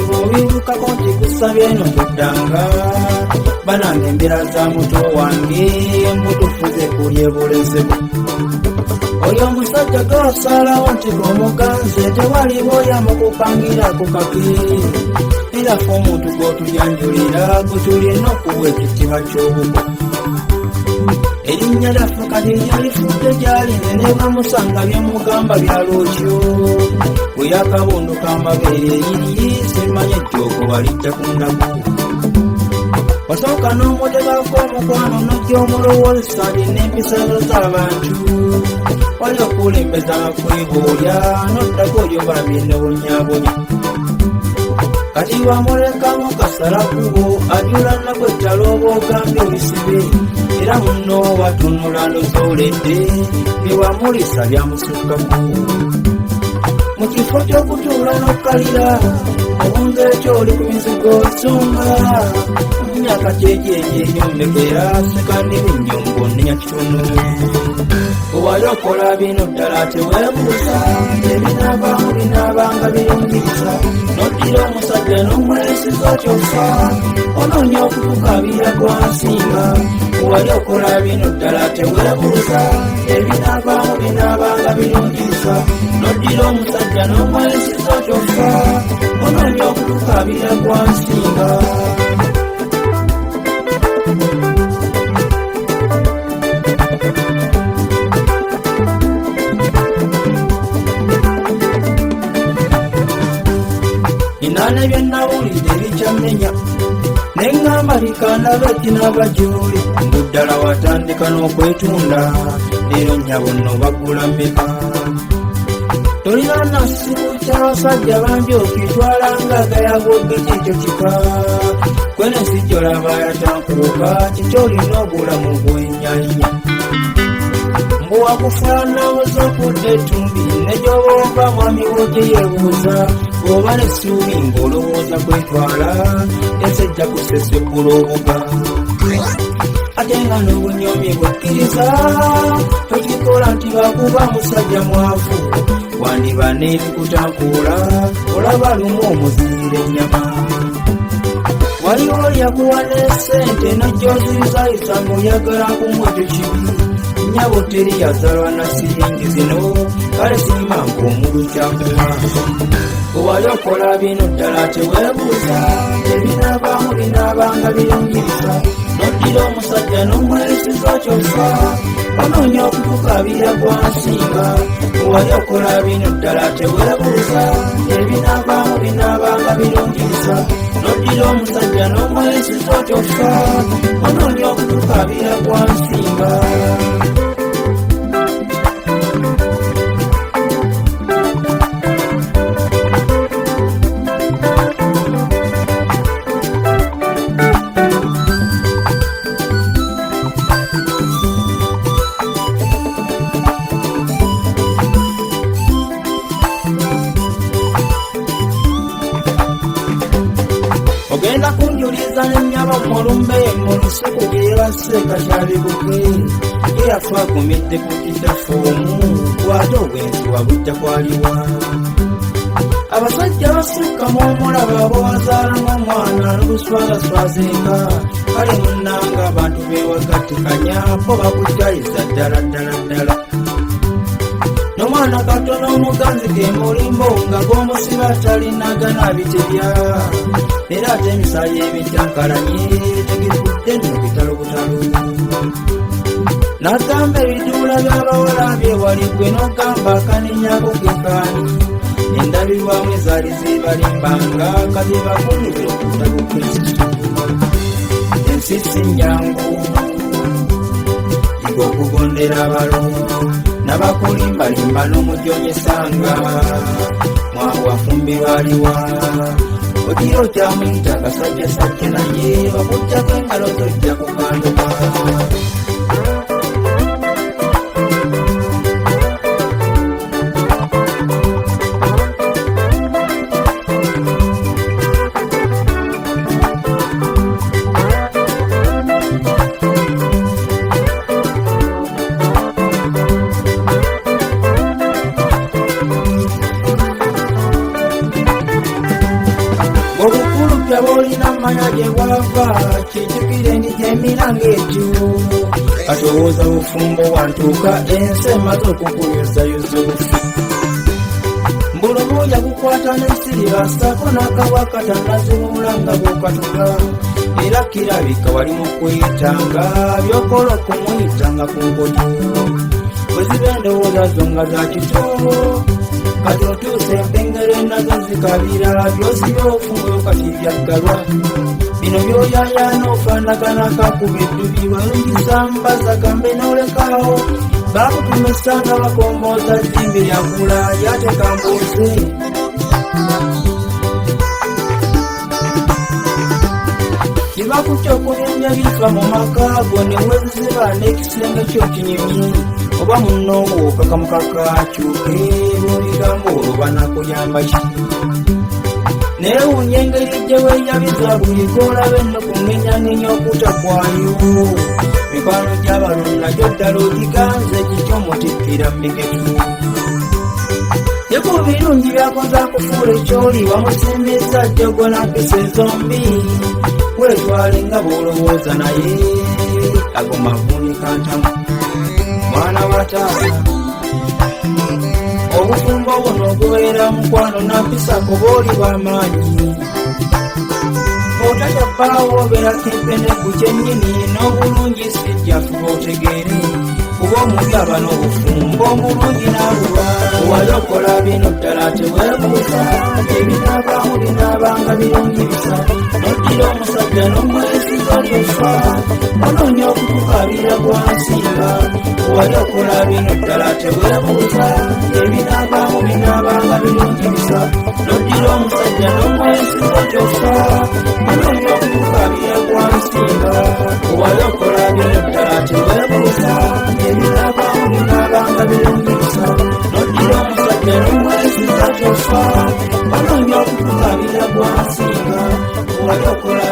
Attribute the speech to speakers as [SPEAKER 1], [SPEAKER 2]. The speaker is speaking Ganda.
[SPEAKER 1] bw'obibukako nti kusabye eno kuddanga banange embeera za muto wange mbutufuze kulye bulezebwa oyo omusajja gw'osalawo nti g'omuganze tewali bwoya mu kupangira ku kake era fe omuntu gw'otujanjulira gwe tulina okuwa ekitiibwa ky'obuko erinnya lyaffe kati lyalifudde gy'aline ne bamusanga byemugamba byalwotyo bwe yakabondo kamabeere eriri simanye ejjoogo balijja ku ndaku wasooka n'omutebako omukwano n'ojja omulowooza n'empisa z'abantu wali okulembeza kwebooya n'oddako oyo babye ne bonyaabonya kati wamulekamu kasalakubo ajula nako ettalo oba ogambye obisibe era muno watunula ndozooledde byewamulisa byamusukkaku mu kifo ky'okutuula n'okkalira obungeri ky'oli ku mizigo nsonga emyaka gyegyeje enyomekera sekandi binyongo nenya kitono owali okola bino ddala teweebuuza ebinaabaamu binaabanga birungiriza n'oddira omusajja n'omwesiza kyofa onoonya okukukabira gwansinga owali okola bino ddala teweebuuza ebinaabaamu binaabanga birungiriza n'oddira omusajja n'omwesiza kyofa onoonya okukukabira gwansinga inane byennawulidde bikyamenya neŋŋamba likandabe kinaba gy'oli mbuddala watandika n'okwetunda leero nnyabo nno bagula mmeka tolina nasibu ky'abasajja bangi okitwala ng'agayagudde kikyo kika kwene sijjolaba yatankuuka kikyolina obulamu bw'ennyanya mbuwakufaanabuza okudda ettumbi ne gy'oba ova mwami wo gye yeebuuza oba n'essuubi ng'olowooza kwetwala esejja kusesebbula obuga ate nga n'obunyomi bwekkiriza tokikola nti bakuba musajja mwavu wandiba n'ebikutankuula olaba lumu omuziire ennyama waliwo lyakuwa n'essente n'ojjoziyizayisa ng'oyagala kumu ekyo kibi nnyabo teri yazalwa na siringi zino kale siima ng'omulu kyakuma owali okola bino ddala teweebuuza ebinaabaamu binaabanga birungiriza n'oddira omusajja n'omwesiza kyofa onoonya okukukabira gwansinga owali okola bino ddala teweebuuza ebinaabaamu binaabanga birungiriza n'oddira omusajja n'omwesiza kyofa onoonya okukukabira gwansinga ogenda kunjuliza n'ennyaba mulumbe mu lusuku gye yebaseeka kyabiguke ye yafa agumidde ku kitafoomu kwate obwenzi wabujja kwaliwa abasajja basukka mu omulaba bwewazaalamu omwana n'obuswagaswazenga kale munnanga abantu beewagattikanya bo bakujjayiza ddala ddala ddala n'omwana katono omuganzi ge mulimbo nga gw'omusiba talinagana bitebya era ate emisaayi ebijjankalanye tegikudde nno bitalobutalo n'agamba ebiduula by'abawala byewali gwe n'ogamba akaninyako gekaani endabirwamu ezaali zibalimbanga kazibakunibira okutabuka ensisu ensisi nyangu yiga okugondera abalo n'abakulimbalimba n'omujonyesanga mwavu afumbirwa aliwa ogira okyamuyita kasajjasajja naye bakujjako engalo tojja kukanduka omusajja bw'olina manya gye bwava kijjukire ndi gyemiranga egyo katowooza bufumbo wantuuka ensi emaze okukuyuzayuza obufi mbulubuuja kukwata n'ensiribasako n'akawaka tannazibuula nga bw'okatuka era kirabika wali mu kweyitanga byokola okumuyitanga ku nkoto bwe ziba endowooza zo nga za kitoowo kati otuusa empengero nazo zikabira byosi by'ofungo kati byaggalwa bino byoyayaana ofaanagana kakuba eddubi walungisa mbaza gambe n'olekaawo baakutumisa nga bakombooza zimbi yakula yateka mbuuze kibakutya okulinnya bifa mu maka go ne weziba n'ekisenge ky'okinyumye oba munnoowo okakamukakakyuke bw'oligambo olwo banakuyamba ki neewuunya engeri gye weeyabiza buli gw'olaba enno ku ngenyangenya okutakwayo mikwano gy'abalonda gyo ddala ogiganze kikyomutikkira mmigetu yeku birungi byakoze akufuula ekyoli wamusimbiza jjogo na mpisa ezombi weetwale nga bw'olowooza naye ago mavunika ntamu mwana wa taata obufumbo buno obubeera mukwano nampisa kuba oli bw'amaanyi otajja bbaawo obeerako empeneku kyennyini n'obulungi sijjafuba otegeere kuba omubi aba n'obufumbo omulungi n'abuba wali okola bino ddala teweebuuza ebinaabaamu binaabanga birungi bisa noddira omusajja n'omwesiga lyofa onoonya okutukabira gwansinga wali okola bino ddala teweebuuza ebinaabaamu binaabanga birungi bisa noddira omusajja n'omwesiga lyofa onoonya okutukabira gwansinga wali okola bino ddala teweebuuza ebinaabaamu binaabanga birungi bisa noddira omusajja n'omwesiga lyofa onoonya okutukabira gwansinga wali okola